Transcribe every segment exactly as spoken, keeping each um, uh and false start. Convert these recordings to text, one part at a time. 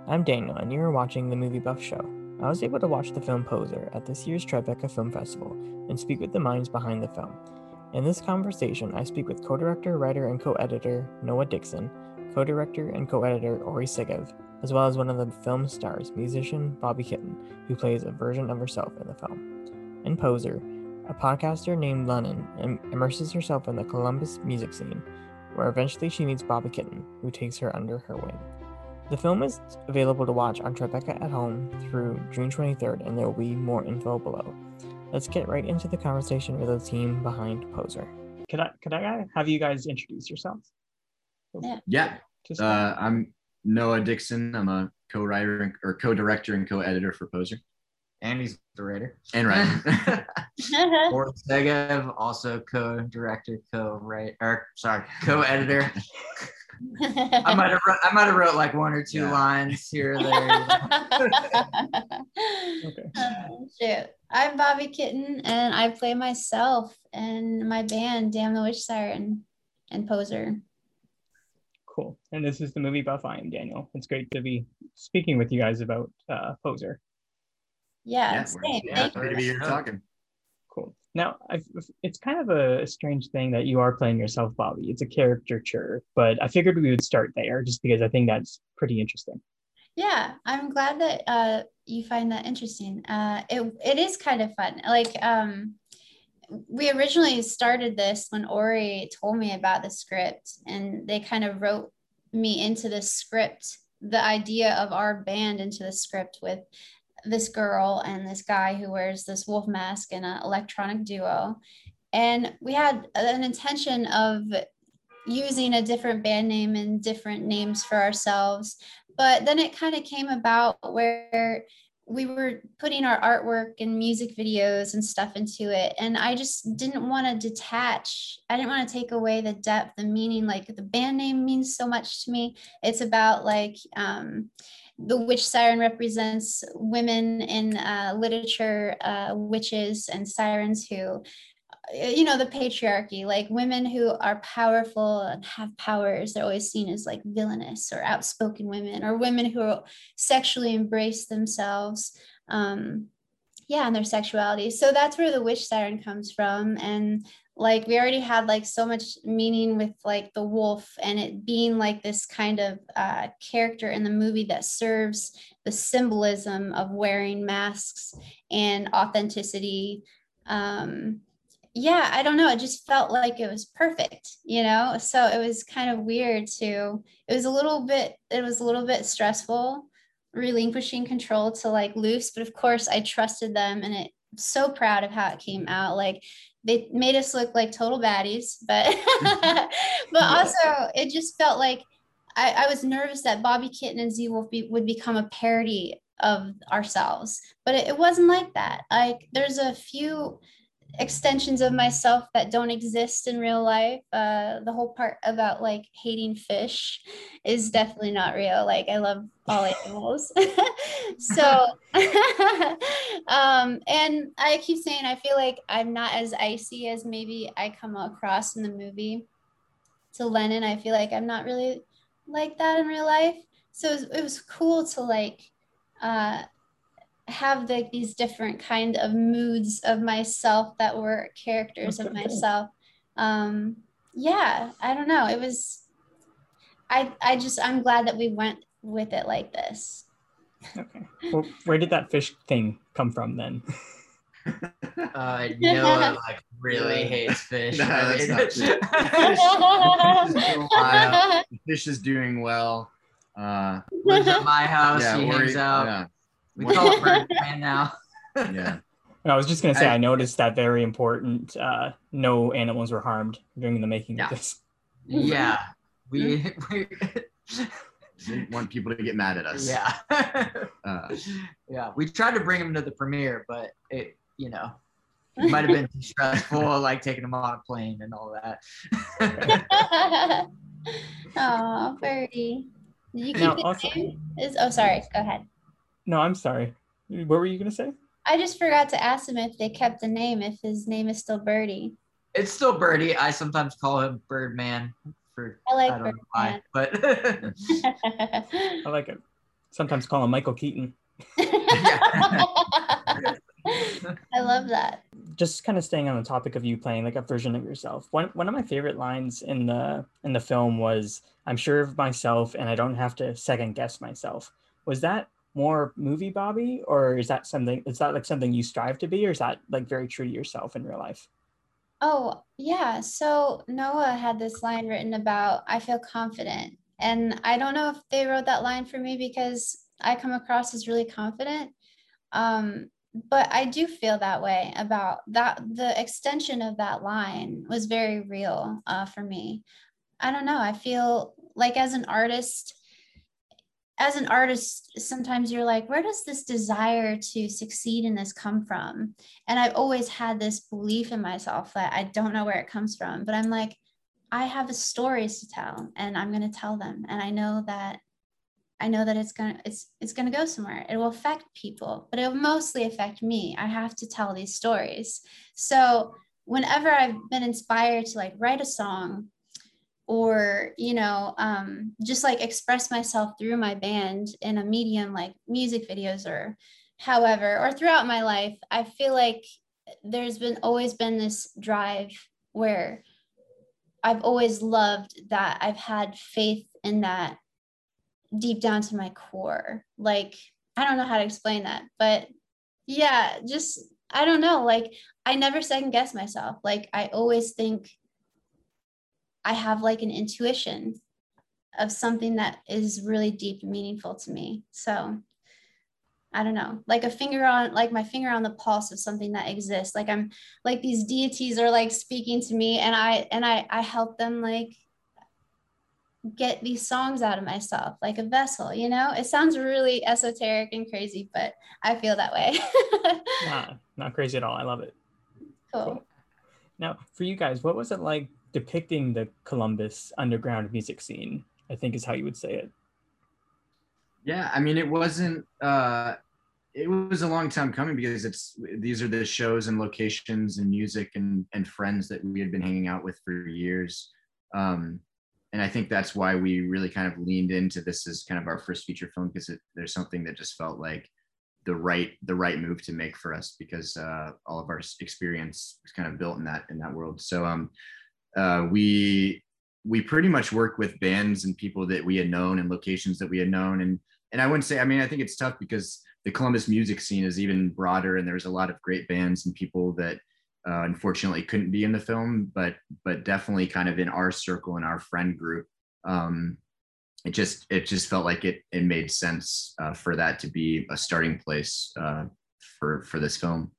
I'm Daniel, and you are watching the Movie Buff Show. I was able to watch the film Poser at this year's Tribeca Film Festival and speak with the minds behind the film. In this conversation, I speak with co-director, writer, and co-editor Noah Dixon, co-director and co-editor Ori Segev, as well as one of the film's stars, musician Bobby Kitten, who plays a version of herself in the film. In Poser, a podcaster named Lennon im- immerses herself in the Columbus music scene, where eventually she meets Bobby Kitten, who takes her under her wing. The film is available to watch on Tribeca at Home through June twenty-third, and there will be more info below. Let's get right into the conversation with the team behind Poser. Could I could I have you guys introduce yourselves? Yeah. Yeah. Uh, I'm Noah Dixon. I'm a co-writer or co-director and co-editor for Poser. And he's the writer. And writer. Ori Segev, also co-director, co-writer, or sorry, co-editor. I might have I might have wrote like one or two yeah. lines here or there. Okay. Uh, shoot. I'm Bobby Kitten, and I play myself in my band, Damn the Witch Siren, and Poser. Cool. And this is the Movie Buff. I am Daniel. It's great to be speaking with you guys about uh, Poser. Yeah, yeah, same. Yeah, happy to be here talking. Cool. Now, I've, it's kind of a strange thing that you are playing yourself, Bobby. It's a caricature, but I figured we would start there just because I think that's pretty interesting. Yeah, I'm glad that uh, you find that interesting. Uh, it it is kind of fun. Like, um, we originally started this when Ori told me about the script, and they kind of wrote me into the script, the idea of our band into the script with this girl and this guy who wears this wolf mask in an electronic duo. And we had an intention of using a different band name and different names for ourselves. But then it kind of came about where we were putting our artwork and music videos and stuff into it. And I just didn't want to detach. I didn't want to take away the depth, the meaning. Like, the band name means so much to me. It's about like, um, the witch siren represents women in uh, literature, uh, witches and sirens who, you know, the patriarchy, like women who are powerful and have powers. They're always seen as like villainous or outspoken women, or women who sexually embrace themselves. Um, yeah, and their sexuality. So that's where the witch siren comes from. And like, we already had like so much meaning with like the wolf and it being like this kind of uh, character in the movie that serves the symbolism of wearing masks and authenticity. Um, yeah, I don't know. It just felt like it was perfect, you know? So it was kind of weird to, it was a little bit, it was a little bit stressful relinquishing control to like Loose, but of course I trusted them, and it, I'm so proud of how it came out. Like, they made us look like total baddies, but but also it just felt like I, I was nervous that Bobby Kitten and Z Wolf be, would become a parody of ourselves, but it, it wasn't like that. Like, there's a few extensions of myself that don't exist in real life. Uh, the whole part about like hating fish is definitely not real. Like, I love all animals. So, um, and I keep saying, I feel like I'm not as icy as maybe I come across in the movie to Lennon. I feel like I'm not really like that in real life. So it was, it was cool to like, uh, have like these different kind of moods of myself that were characters of myself. Um, yeah, I don't know. It was, I, I just, I'm glad that we went with it like this. Okay. Well, where did that fish thing come from then? Uh, Noah like really hates fish. No, I that's mean, not true. Fish, fish is doing well. The fish is doing well. Uh, lives at my house. yeah, he Ori, hangs out. Yeah. We call it Birdman now. Yeah. I was just going to say, I, I noticed that very important, uh, no animals were harmed during the making yeah. of this. Yeah. We, we didn't want people to get mad at us. Yeah. uh, yeah. We tried to bring him to the premiere, but it, you know, it might have been too stressful, like taking him on a plane and all that. Oh, Birdie. Did you keep now, the also, name? Is, oh, sorry. Go ahead. No, I'm sorry. What were you going to say? I just forgot to ask him if they kept the name, if his name is still Birdie. It's still Birdie. I sometimes call him Birdman. For, I like I don't Birdman. know why, but I like it. Sometimes call him Michael Keaton. I love that. Just kind of staying on the topic of you playing like a version of yourself. One one of my favorite lines in the in the film was, "I'm sure of myself and I don't have to second guess myself." Was that more movie Bobby, or is that something, is that like something you strive to be, or is that like very true to yourself in real life? Oh, yeah. So Noah had this line written about, I feel confident. And I don't know if they wrote that line for me because I come across as really confident. Um, but I do feel that way about that. The extension of that line was very real uh, for me. I don't know. I feel like as an artist, as an artist, sometimes you're like, where does this desire to succeed in this come from? And I've always had this belief in myself that I don't know where it comes from, but I'm like, I have stories to tell and I'm going to tell them. And I know that, I know that it's going to, it's, it's going to go somewhere. It will affect people, but it will mostly affect me. I have to tell these stories. So whenever I've been inspired to like write a song, or, you know, um, just like express myself through my band in a medium like music videos or however, or throughout my life, I feel like there's been always been this drive where I've always loved that. I've had faith in that deep down to my core. Like, I don't know how to explain that, but yeah, just, I don't know. Like, I never second guess myself. Like, I always think I have like an intuition of something that is really deep and meaningful to me. So I don't know, like a finger on, like my finger on the pulse of something that exists. Like I'm like these deities are like speaking to me and I, and I, I help them like get these songs out of myself, like a vessel, you know, it sounds really esoteric and crazy, but I feel that way. Nah, not crazy at all. I love it. Cool. Cool. Now for you guys, what was it like depicting the Columbus underground music scene, I think is how you would say it? Yeah, I mean, it wasn't, uh, it was a long time coming because it's, these are the shows and locations and music and, and friends that we had been hanging out with for years. Um, and I think that's why we really kind of leaned into this as kind of our first feature film, because it, there's something that just felt like the right, the right move to make for us, because uh, all of our experience was kind of built in that, in that world. So, um, Uh, we we pretty much work with bands and people that we had known and locations that we had known, and and I wouldn't say, I mean, I think it's tough because the Columbus music scene is even broader, and there's a lot of great bands and people that uh, unfortunately couldn't be in the film, but but definitely kind of in our circle, in our friend group. Um, it just it just felt like it it made sense uh, for that to be a starting place uh, for for this film.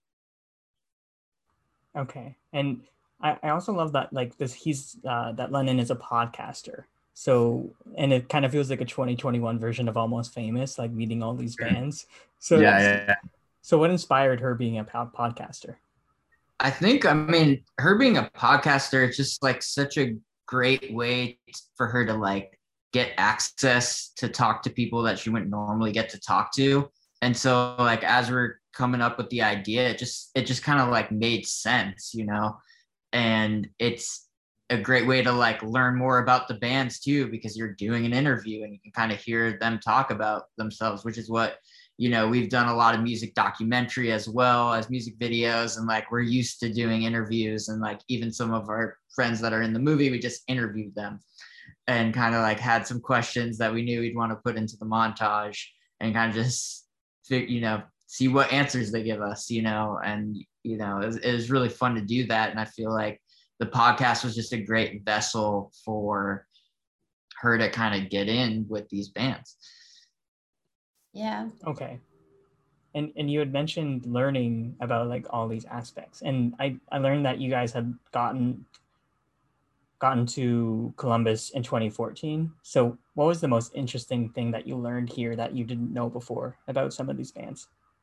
Okay, and I, I also love that, like this, he's uh, that Lennon is a podcaster. So, and it kind of feels like a twenty twenty-one version of Almost Famous, like meeting all these bands. So, yeah, yeah, yeah. So what inspired her being a podcaster? I think, I mean, her being a podcaster, it's just like such a great way for her to like get access to talk to people that she wouldn't normally get to talk to. And so like, as we're coming up with the idea, it just, it just kind of like made sense, you know? And it's a great way to like learn more about the bands too, because you're doing an interview and you can kind of hear them talk about themselves, which is what, you know, we've done a lot of music documentary as well as music videos. And like, we're used to doing interviews, and like, even some of our friends that are in the movie, we just interviewed them and kind of like had some questions that we knew we'd want to put into the montage and kind of just, you know, see what answers they give us, you know, and, you know, it was, it was really fun to do that. And I feel like the podcast was just a great vessel for her to kind of get in with these bands. Yeah. Okay. And and you had mentioned learning about like all these aspects. And I, I learned that you guys had gotten gotten to Columbus in twenty fourteen. So what was the most interesting thing that you learned here that you didn't know before about some of these bands?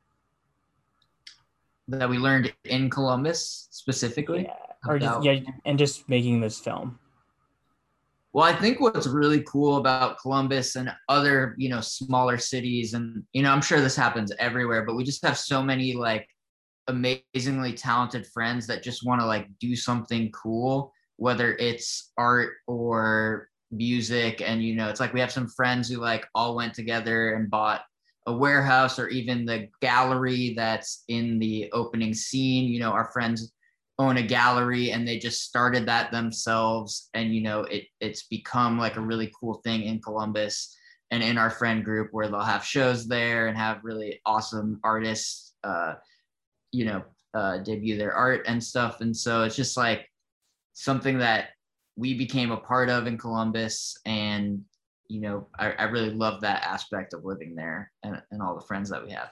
That we learned in Columbus specifically? Yeah, or just, yeah, and just making this film. Well, I think what's really cool about Columbus and other, you know, smaller cities, and, you know, I'm sure this happens everywhere, but we just have so many like amazingly talented friends that just want to like do something cool, whether it's art or, music. And, you know, it's like we have some friends who like all went together and bought a warehouse or even the gallery that's in the opening scene. You know, our friends own a gallery and they just started that themselves. And, you know, it it's become like a really cool thing in Columbus and in our friend group where they'll have shows there and have really awesome artists, uh, you know, uh, debut their art and stuff. And so it's just like something that we became a part of in Columbus. And, you know, I, I really love that aspect of living there and, and all the friends that we have.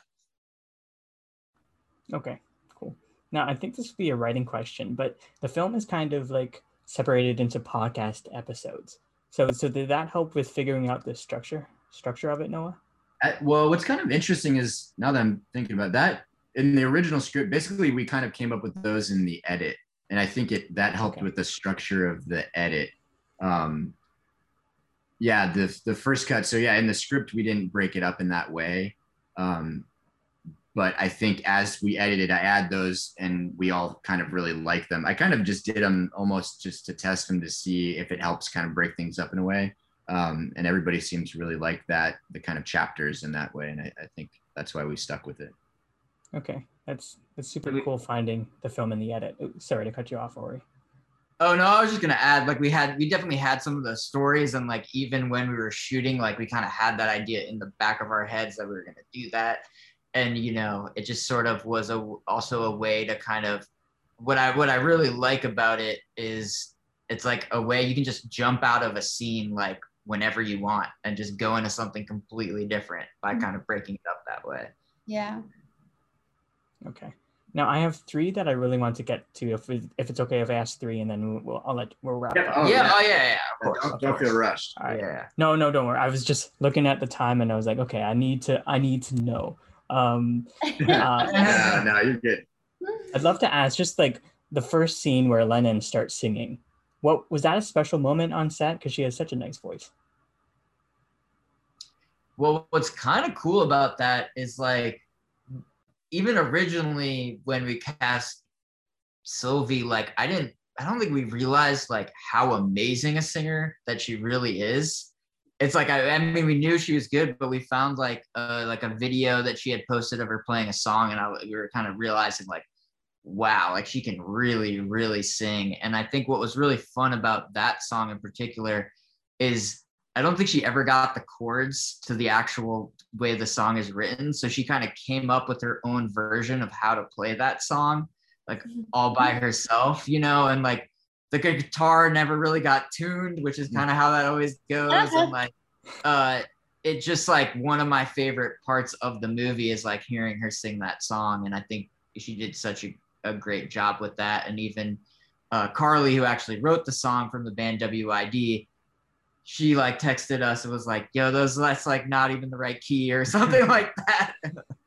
Okay, cool. Now, I think this would be a writing question, but the film is kind of like separated into podcast episodes. So, so did that help with figuring out the structure structure of it, Noah? Uh, well, what's kind of interesting is now that I'm thinking about that, in the original script, basically we kind of came up with those in the edit, and I think it that helped okay. with the structure of the edit. Um, yeah, the the first cut. So yeah, in the script we didn't break it up in that way. Um, But I think as we edited, I add those and we all kind of really like them. I kind of just did them almost just to test them to see if it helps kind of break things up in a way. Um, and everybody seems to really like that, the kind of chapters in that way. And I, I think that's why we stuck with it. Okay, that's that's super cool finding the film in the edit. Ooh, sorry to cut you off, Ori. Oh, no, I was just going to add, like we had, we definitely had some of the stories. And like, even when we were shooting, like we kind of had that idea in the back of our heads that we were going to do that. And, you know, it just sort of was a, also a way to kind of, what I what I really like about it is it's like a way you can just jump out of a scene like whenever you want and just go into something completely different by mm-hmm. kind of breaking it up that way. Yeah. Okay. Now I have three that I really want to get to. If we, if it's okay if I ask three, and then we'll I'll let we'll wrap yeah. up. Oh, yeah. Oh yeah. Yeah. Of course. Don't, of don't course. feel rushed. All right. Yeah. No, no, don't worry. I was just looking at the time, and I was like, okay, I need to I need to know. Um, uh, no, no, you're good. I'd love to ask just like the first scene where Lennon starts singing. What was that a special moment on set? Because she has such a nice voice. Well, what's kind of cool about that is like, even originally when we cast Sylvie, like I didn't, I don't think we realized like how amazing a singer that she really is. It's like, I, I mean, we knew she was good, but we found like uh, like a video that she had posted of her playing a song, and I, we were kind of realizing like, wow, like she can really, really sing. And I think what was really fun about that song in particular is I don't think she ever got the chords to the actual way the song is written. So she kind of came up with her own version of how to play that song, like all by herself, you know, and like, the guitar never really got tuned, which is kind of how that always goes. And like, uh, it just like one of my favorite parts of the movie is like hearing her sing that song. And I think she did such a, a great job with that. And even uh, Carly, who actually wrote the song from the band W I D, she like texted us and was like, yo, those, that's like not even the right key or something like that.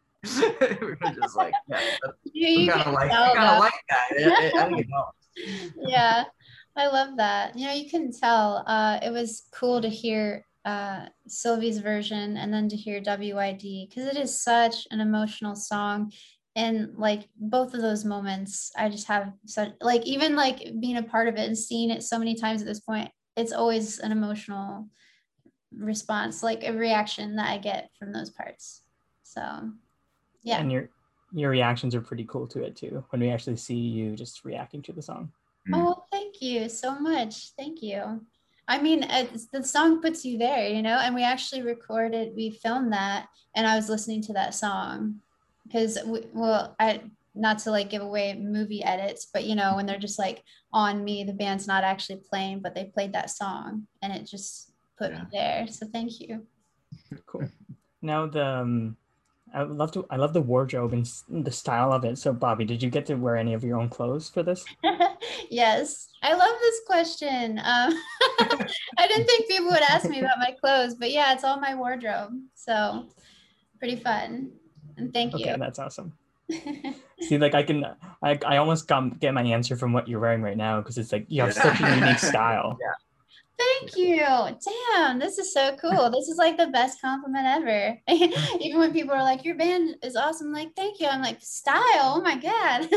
We were just like, yeah, we kind of like, like that. It, it, I think it helps. Yeah. I love that. You know, you couldn't tell. Uh, it was cool to hear uh, Sylvie's version and then to hear W I D because it is such an emotional song. And like both of those moments, I just have such, like, even like being a part of it and seeing it so many times at this point, it's always an emotional response, like a reaction that I get from those parts. So, yeah. And your your reactions are pretty cool to it too, when we actually see you just reacting to the song. Oh, thank you so much. Thank you. I mean, it's, the song puts you there, you know, and we actually recorded, we filmed that, and I was listening to that song because, well, I, not to like give away movie edits, but you know, when they're just like on me, the band's not actually playing, but they played that song and it just put yeah. me there. So thank you. Cool. Now the, um, I would love to. I love the wardrobe and the style of it. So, Bobby, did you get to wear any of your own clothes for this? Yes, I love this question. Um, I didn't think people would ask me about my clothes, but yeah, it's all my wardrobe. So, pretty fun. And thank you. Okay, that's awesome. See, like I can, I, I almost got, get my answer from what you're wearing right now because it's like you have such a unique style. Yeah. Thank you. Damn, this is so cool. This is like the best compliment ever. Even when people are like, your band is awesome. I'm like, thank you. I'm like, style. Oh my God.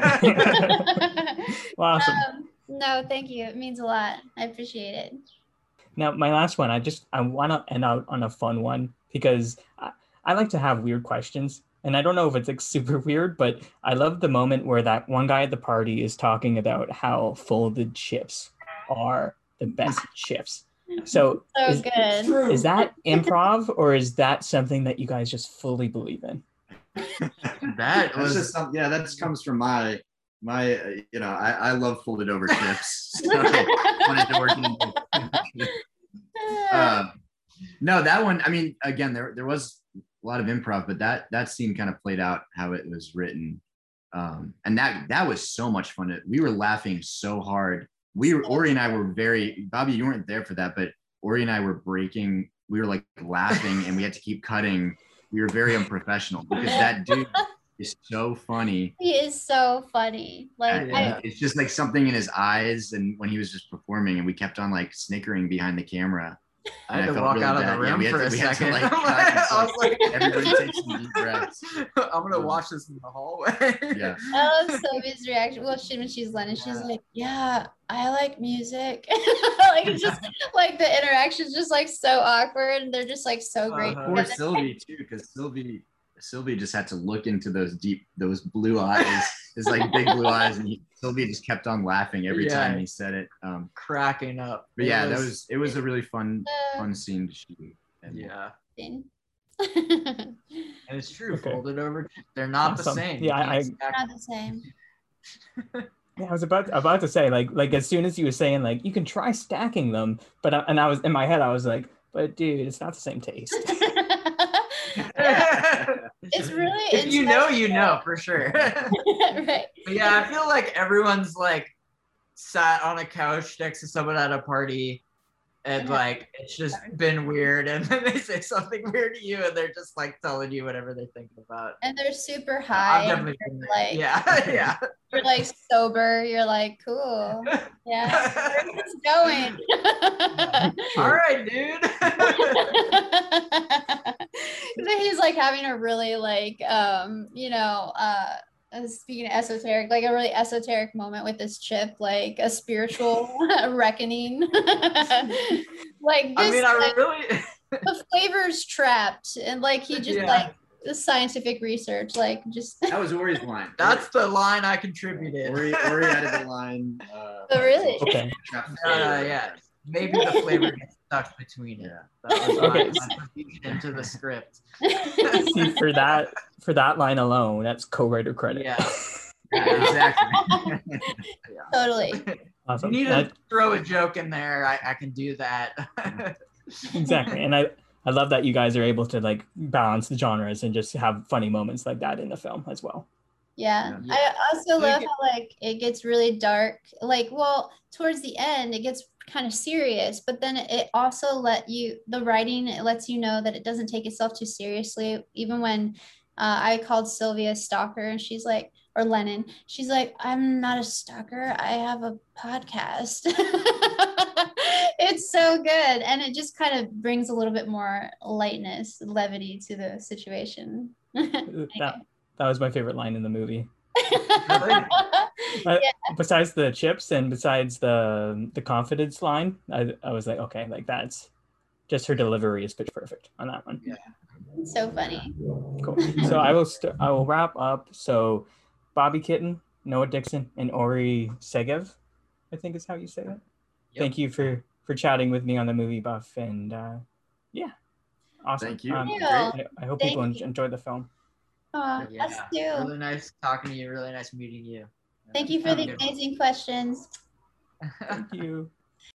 Awesome. Um, no, thank you. It means a lot. I appreciate it. Now, my last one, I just I want to end out on a fun one because I, I like to have weird questions. And I don't know if it's like super weird, but I love the moment where that one guy at the party is talking about how folded chips are the best chips. So, So is, good. is that improv or is that something that you guys just fully believe in? That That's was just something. Yeah, that just comes from my my. Uh, you know, I, I love folded over chips. So I wanted to work in. Uh, no, that one. I mean, again, there there was a lot of improv, but that that scene kind of played out how it was written, um, and that that was so much fun. To, we were laughing so hard. We were Ori and I were very. Bobby, you weren't there for that, but Ori and I were breaking. We were like laughing, and we had to keep cutting. We were very unprofessional because that dude is so funny. He is so funny. Like And Yeah. I, it's just like something in his eyes, and when he was just performing, and we kept on like snickering behind the camera. I had And to felt walk really out of bad. the Yeah, room we had for to- a we had to, second. like, I'm cut like- and I was like, everybody take some deep breaths. I'm gonna watch this in the hallway. Yeah. I love Sylvia's reaction. Well, she when she's Lennon, she's Yeah. like, "Yeah, I like music." Like it's just like the interaction's just like so awkward, and they're just like so great. Uh-huh. Poor together. Sylvie too, because Sylvie Sylvie just had to look into those deep, those blue eyes, his like big blue eyes, and he, Sylvie just kept on laughing every Yeah. time he said it. Um, Cracking up. but It yeah, that was it was a really fun Uh, fun scene to shoot. And Yeah. thing. And it's true. Okay. Folded over. They're not the Awesome. same. Yeah, You I- can't stack Not the same. Yeah, I was about about to say like like as soon as you were saying like you can try stacking them, but I, and I was in my head I was like, but dude, it's not the same taste. It's really If you know, you interesting. know for sure. Right. But yeah, I feel like everyone's like sat on a couch next to someone at a party and Yeah. like it's just been weird and then they say something weird to you and they're just like telling you whatever they're thinking about. And they're super I've high. definitely been there. Like yeah, yeah. you're like sober. You're like cool. Yeah. Where's this going? All right, dude. Then he's like having a really like um you know uh uh, speaking of esoteric, like a really esoteric moment with this chip, like a spiritual reckoning. Like I just mean, I like, really the flavor's trapped, and like he just Yeah. like the scientific research, like just. that was Ori's line. that's the line I contributed. Ori Ori added the line. Uh, Oh, really? Okay. Uh, yeah. Maybe the flavor gets stuck between it. Yeah. That was Okay. my contribution into the script. See, for that for that line alone, that's co-writer credit. Yeah. Yeah, exactly. Totally. You Awesome. need I- to throw a joke in there. I, I can do that. exactly. And I I love that you guys are able to like balance the genres and just have funny moments like that in the film as well. Yeah. Yeah. I also Like love it- how like it gets really dark. Like, well, towards the end, it gets kind of serious, but then it also let you the writing it lets you know that it doesn't take itself too seriously. Even when uh, I called Sylvia a stalker, and she's like, or Lennon, she's like, I'm not a stalker. I have a podcast. It's so good, and it just kind of brings a little bit more lightness, levity to the situation. That that was my favorite line in the movie. Really? Uh, Besides the chips and besides the the confidence line, I, I was like, okay, like that's just her delivery is pitch perfect on that one. So funny. Cool. So I will st- I will wrap up. So Bobby Kitten, Noah Dixon, and Ori Segev, I think is how you say it. Thank you for for chatting with me on the Movie Buff, and uh, yeah, awesome. Thank you. Um, Yeah. I, I hope Thank people en- you. enjoyed the film. Oh, Yeah. us too. Really nice talking to you. Really nice meeting you. Thank you for Have a the good one. amazing questions. Thank you.